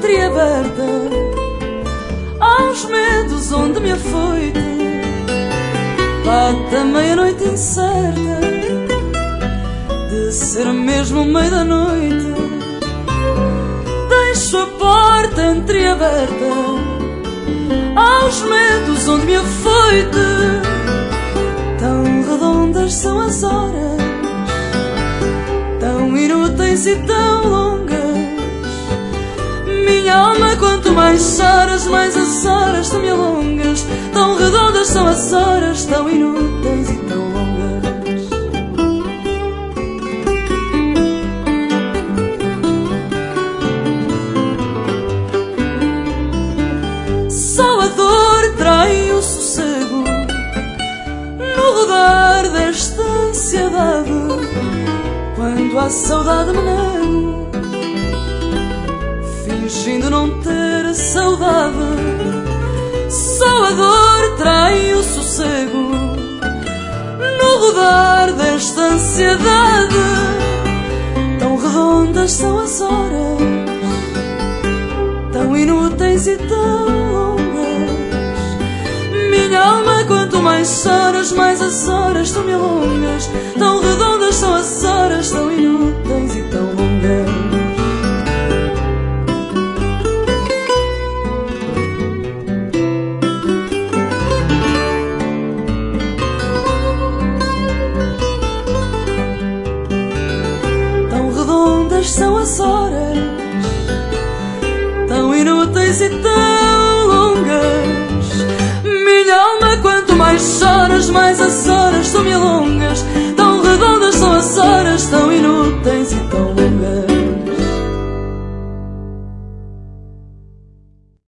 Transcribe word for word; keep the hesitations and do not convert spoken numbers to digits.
entreaberta aos medos onde me afoite bate a meia-noite incerta de ser mesmo meio da noite. Deixo a porta entreaberta aos medos onde me afoite. Tão redondas são as horas, tão inúteis e tão longas. Minha alma, quanto mais choras, mais as horas tu me alongas. Tão redondas são as horas, tão inúteis e tão longas. Só a dor trai o sossego no rodar desta ansiedade. Quando a saudade me nego, fingindo não ter saudade. Só a dor trai o sossego no rodar desta ansiedade. Tão redondas são as horas, tão inúteis e tão longas. Minha alma, quanto mais choras, mais as horas tu me alongas. Tão redondas são as horas, tão inúteis e tão longas. São as horas, tão inúteis e tão longas. Minha alma, quanto mais choras, mais as horas